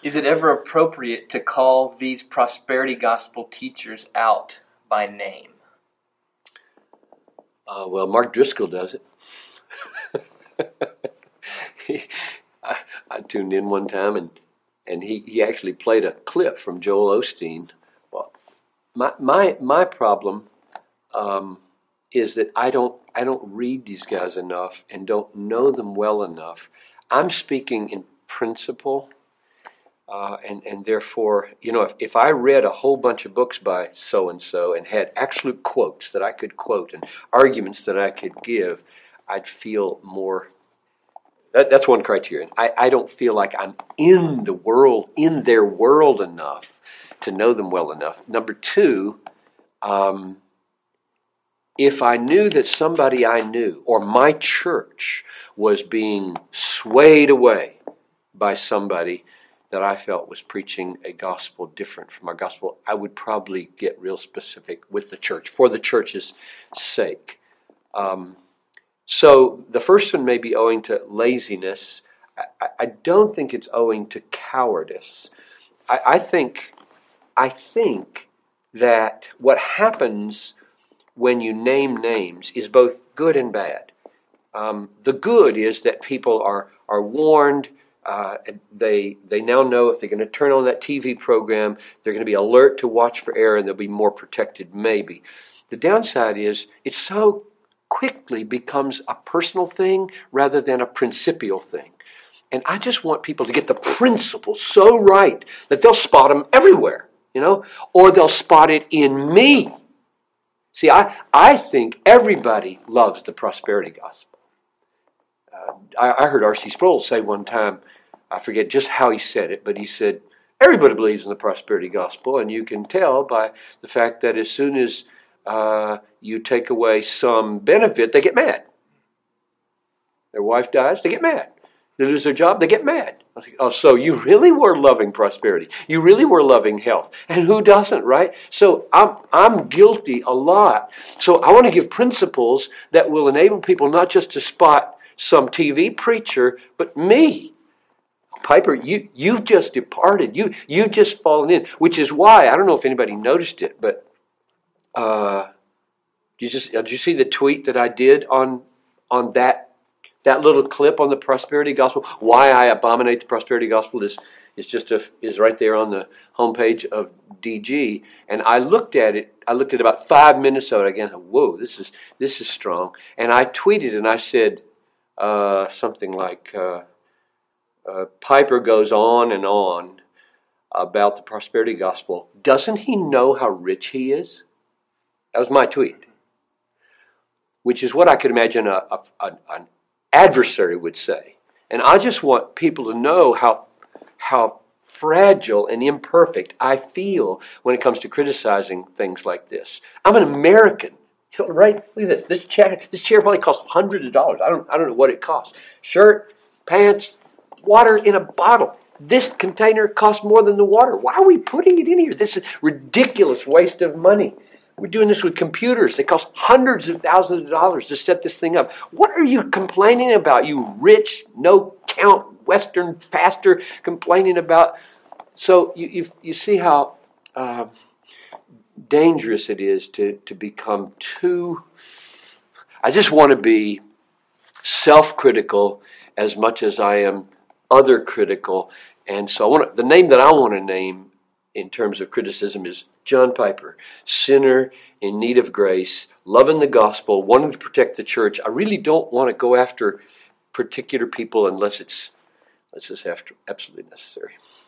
Is it ever appropriate to call these prosperity gospel teachers out by name? Well, Mark Driscoll does it. I tuned in one time and he actually played a clip from Joel Osteen. Well, my problem is that I don't read these guys enough and don't know them well enough. I'm speaking in principle, and therefore, if I read a whole bunch of books by so and so and had absolute quotes that I could quote and arguments that I could give, I'd feel more. That's one criterion. I don't feel like I'm in their world enough to know them well enough. Number two, if I knew that somebody I knew or my church was being swayed away by somebody that I felt was preaching a gospel different from our gospel, I would probably get real specific with the church for the church's sake. So the first one may be owing to laziness. I don't think it's owing to cowardice. I think that what happens when you name names is both good and bad. The good is that people are warned. They now know if they're going to turn on that TV program, they're going to be alert to watch for error, and they'll be more protected, maybe. The downside is it so quickly becomes a personal thing rather than a principial thing. And I just want people to get the principle so right that they'll spot them everywhere, or they'll spot it in me. See, I think everybody loves the prosperity gospel. I heard R.C. Sproul say one time, I forget just how he said it, but he said, everybody believes in the prosperity gospel, and you can tell by the fact that as soon as you take away some benefit, they get mad. Their wife dies, they get mad. They lose their job, they get mad. I was like, oh, so you really were loving prosperity. You really were loving health. And who doesn't, right? So I'm guilty a lot. So I want to give principles that will enable people not just to spot some TV preacher, but me. Piper, you've just departed. You've just fallen in, which is why, I don't know if anybody noticed it, but did you see the tweet that I did on that little clip on the prosperity gospel? Why I abominate the prosperity gospel is right there on the homepage of DG. And I looked at it. I looked at about 5 minutes of it again. Whoa, this is strong. And I tweeted and I said something like, Piper goes on and on about the prosperity gospel. Doesn't he know how rich he is? That was my tweet, which is what I could imagine an adversary would say. And I just want people to know how fragile and imperfect I feel when it comes to criticizing things like this. I'm an American, right? Look at this. This chair probably costs hundreds of dollars. I don't know what it costs. Shirt, pants, water in a bottle. This container costs more than the water. Why are we putting it in here? This is ridiculous waste of money. We're doing this with computers. They cost hundreds of thousands of dollars to set this thing up. What are you complaining about, you rich, no-count Western pastor complaining about? So you see how dangerous it is to become too... I just want to be self-critical as much as I am other-critical. And so the name that I want to name in terms of criticism is John Piper, sinner in need of grace, loving the gospel, wanting to protect the church. I really don't want to go after particular people unless it's absolutely necessary.